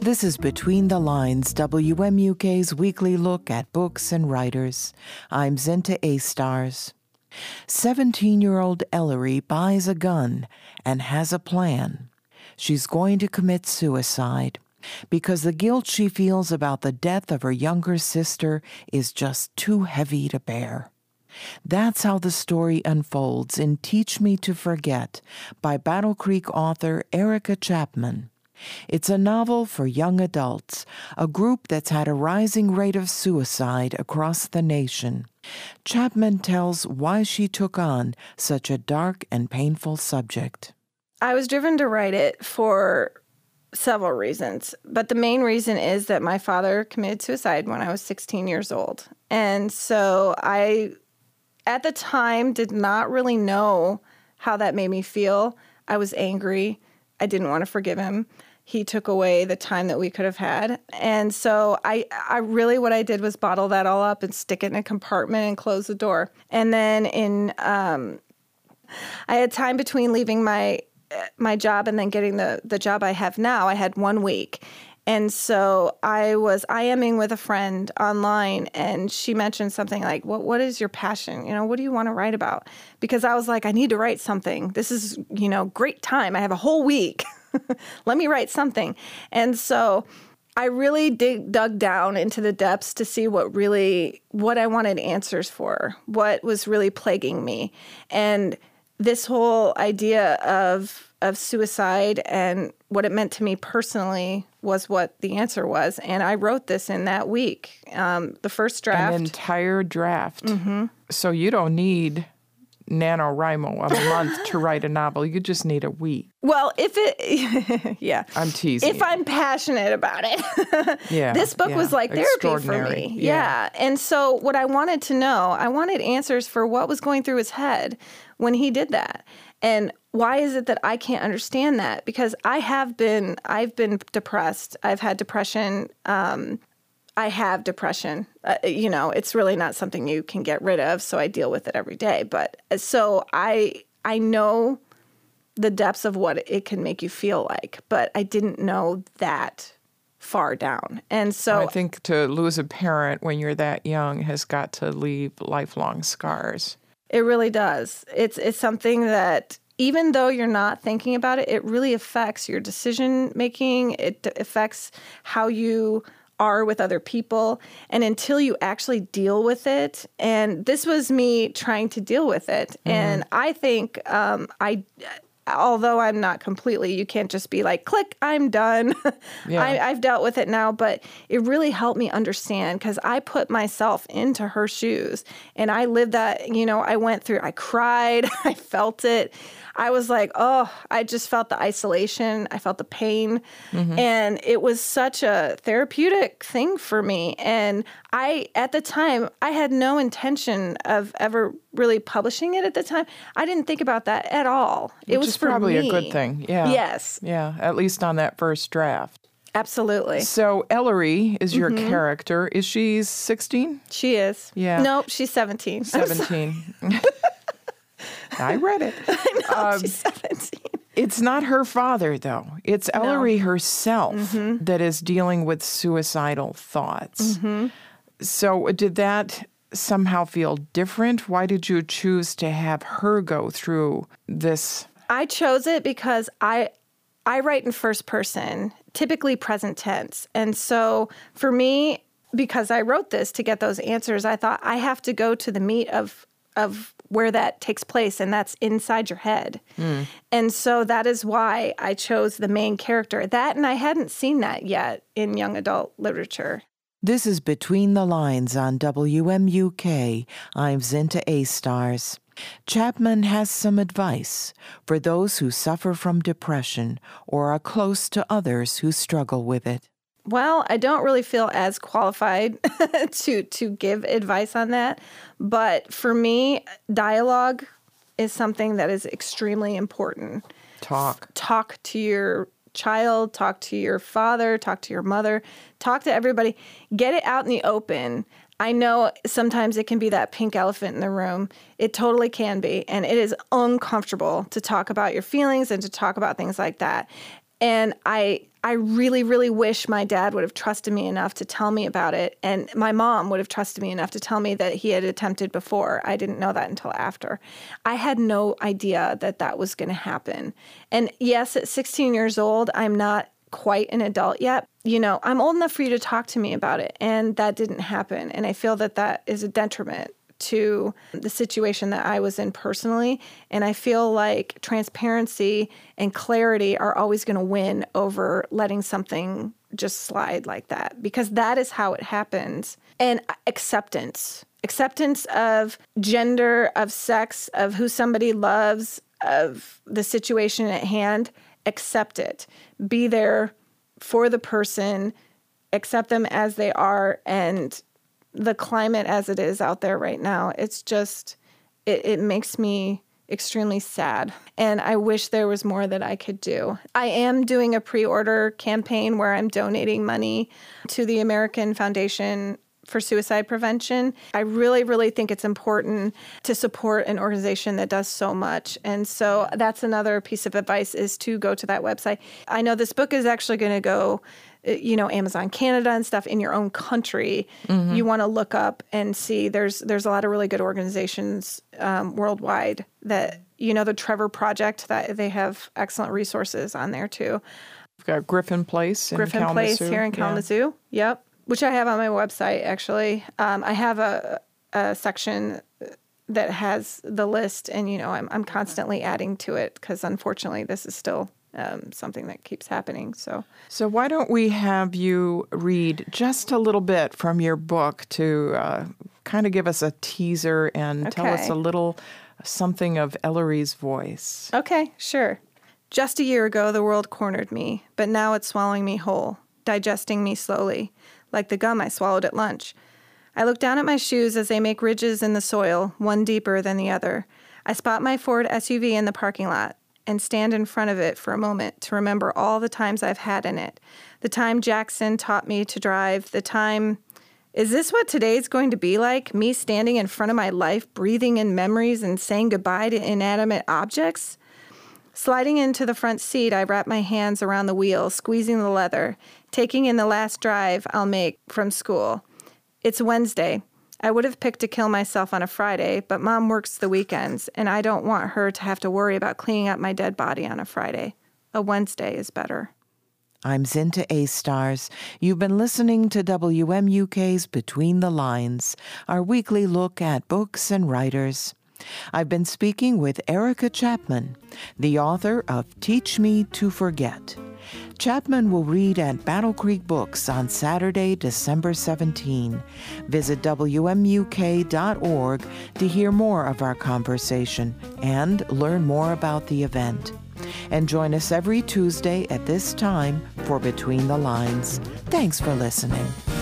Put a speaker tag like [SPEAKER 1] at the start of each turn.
[SPEAKER 1] This is Between the Lines, WMUK's weekly look at books and writers. I'm Zinta A-Stars. 17-year-old Ellery buys a gun and has a plan. She's going to commit suicide because the guilt she feels about the death of her younger sister is just too heavy to bear. That's how the story unfolds in Teach Me to Forget by Battle Creek author Erica Chapman. It's a novel for young adults, a group that's had a rising rate of suicide across the nation. Chapman tells why she took on such a dark and painful subject.
[SPEAKER 2] I was driven to write it for several reasons, but the main reason is that my father committed suicide when I was 16 years old. And so I, at the time, did not really know how that made me feel. I was angry. I didn't want to forgive him. He took away the time that we could have had. And so I really, what I did was bottle that all up and stick it in a compartment and close the door. And then I had time between leaving my job and then getting the job I have now. I had 1 week. And so I was IMing with a friend online, and she mentioned something like, what is your passion? What do you want to write about? Because I was like, I need to write something. This is, great time. I have a whole week. Let me write something. And I really dug down into the depths to see what I wanted answers for, what was really plaguing me. And this whole idea of suicide and what it meant to me personally was what the answer was. And I wrote this in that week, the first draft.
[SPEAKER 3] An entire draft.
[SPEAKER 2] Mm-hmm.
[SPEAKER 3] So you don't need NaNoWriMo a month to write a novel. You just need a week.
[SPEAKER 2] Well, yeah.
[SPEAKER 3] I'm teasing
[SPEAKER 2] If
[SPEAKER 3] you.
[SPEAKER 2] I'm passionate about it.
[SPEAKER 3] Yeah.
[SPEAKER 2] This book was like therapy for me. Yeah. And so what I wanted to know, I wanted answers for what was going through his head when he did that. And why is it that I can't understand that? Because I've been depressed. I've had depression. I have depression. It's really not something you can get rid of, so I deal with it every day. But so I know the depths of what it can make you feel like, but I didn't know that far down. And so
[SPEAKER 3] I think to lose a parent when you're that young has got to leave lifelong scars.
[SPEAKER 2] It really does. It's something that even though you're not thinking about it, it really affects your decision making. It affects how you are with other people. And until you actually deal with it, and this was me trying to deal with it. Mm-hmm. And I think although I'm not completely, you can't just be like, click, I'm done. Yeah. I've dealt with it now, but it really helped me understand because I put myself into her shoes and I lived that, I went through, I cried, I felt it. I was like, I just felt the isolation. I felt the pain. Mm-hmm. And it was such a therapeutic thing for me. And at the time, I had no intention of ever really publishing it at the time. I didn't think about that at all. It was for
[SPEAKER 3] probably
[SPEAKER 2] me.
[SPEAKER 3] A good thing. Yeah.
[SPEAKER 2] Yes.
[SPEAKER 3] Yeah, at least on that first draft.
[SPEAKER 2] Absolutely.
[SPEAKER 3] So Ellery is your character. Is she 16?
[SPEAKER 2] She is.
[SPEAKER 3] Yeah.
[SPEAKER 2] Nope, she's 17.
[SPEAKER 3] 17. I read it.
[SPEAKER 2] I know, she's 17.
[SPEAKER 3] It's not her father, though. It's Ellery herself that is dealing with suicidal thoughts. Mm-hmm. So did that somehow feel different? Why did you choose to have her go through this?
[SPEAKER 2] I chose it because I write in first person, typically present tense. And so for me, because I wrote this to get those answers, I thought I have to go to the meat of where that takes place, and that's inside your head. Mm. And so that is why I chose the main character. That, and I hadn't seen that yet in young adult literature.
[SPEAKER 1] This is Between the Lines on WMUK. I'm Zinta A-Stars. Chapman has some advice for those who suffer from depression or are close to others who struggle with it.
[SPEAKER 2] Well, I don't really feel as qualified to give advice on that. But for me, dialogue is something that is extremely important. Talk to your child, talk to your father, talk to your mother, talk to everybody. Get it out in the open. I know sometimes it can be that pink elephant in the room. It totally can be. And it is uncomfortable to talk about your feelings and to talk about things like that. And I really, really wish my dad would have trusted me enough to tell me about it. And my mom would have trusted me enough to tell me that he had attempted before. I didn't know that until after. I had no idea that that was going to happen. And yes, at 16 years old, I'm not quite an adult yet. I'm old enough for you to talk to me about it. And that didn't happen. And I feel that that is a detriment to the situation that I was in personally. And I feel like transparency and clarity are always going to win over letting something just slide like that, because that is how it happens. And acceptance of gender, of sex, of who somebody loves, of the situation at hand. Accept it. Be there for the person, accept them as they are, and the climate as it is out there right now, it's just, it makes me extremely sad. And I wish there was more that I could do. I am doing a pre-order campaign where I'm donating money to the American Foundation for Suicide Prevention. I really, really think it's important to support an organization that does so much. And so that's another piece of advice, is to go to that website. I know this book is actually going to go, Amazon Canada and stuff in your own country. Mm-hmm. You want to look up and see there's a lot of really good organizations worldwide that, the Trevor Project, that they have excellent resources on there too.
[SPEAKER 3] We've got Griffin Place in Kalamazoo.
[SPEAKER 2] Here in Kalamazoo. Yeah. Yep. Which I have on my website, actually. I have a section that has the list, and, I'm constantly adding to it because, unfortunately, this is still something that keeps happening. So
[SPEAKER 3] why don't we have you read just a little bit from your book to kind of give us a teaser and tell us a little something of Ellery's voice.
[SPEAKER 2] Okay, sure. Just a year ago, the world cornered me, but now it's swallowing me whole, digesting me slowly, like the gum I swallowed at lunch. I look down at my shoes as they make ridges in the soil, one deeper than the other. I spot my Ford SUV in the parking lot and stand in front of it for a moment to remember all the times I've had in it. The time Jackson taught me to drive, the time... Is this what today's going to be like? Me standing in front of my life, breathing in memories and saying goodbye to inanimate objects? Sliding into the front seat, I wrap my hands around the wheel, squeezing the leather, taking in the last drive I'll make from school. It's Wednesday. I would have picked to kill myself on a Friday, but Mom works the weekends, and I don't want her to have to worry about cleaning up my dead body on a Friday. A Wednesday is better.
[SPEAKER 1] I'm Zinta A. Stars. You've been listening to WMUK's Between the Lines, our weekly look at books and writers. I've been speaking with Erica Chapman, the author of Teach Me to Forget. Chapman will read at Battle Creek Books on Saturday, December 17. Visit WMUK.org to hear more of our conversation and learn more about the event. And join us every Tuesday at this time for Between the Lines. Thanks for listening.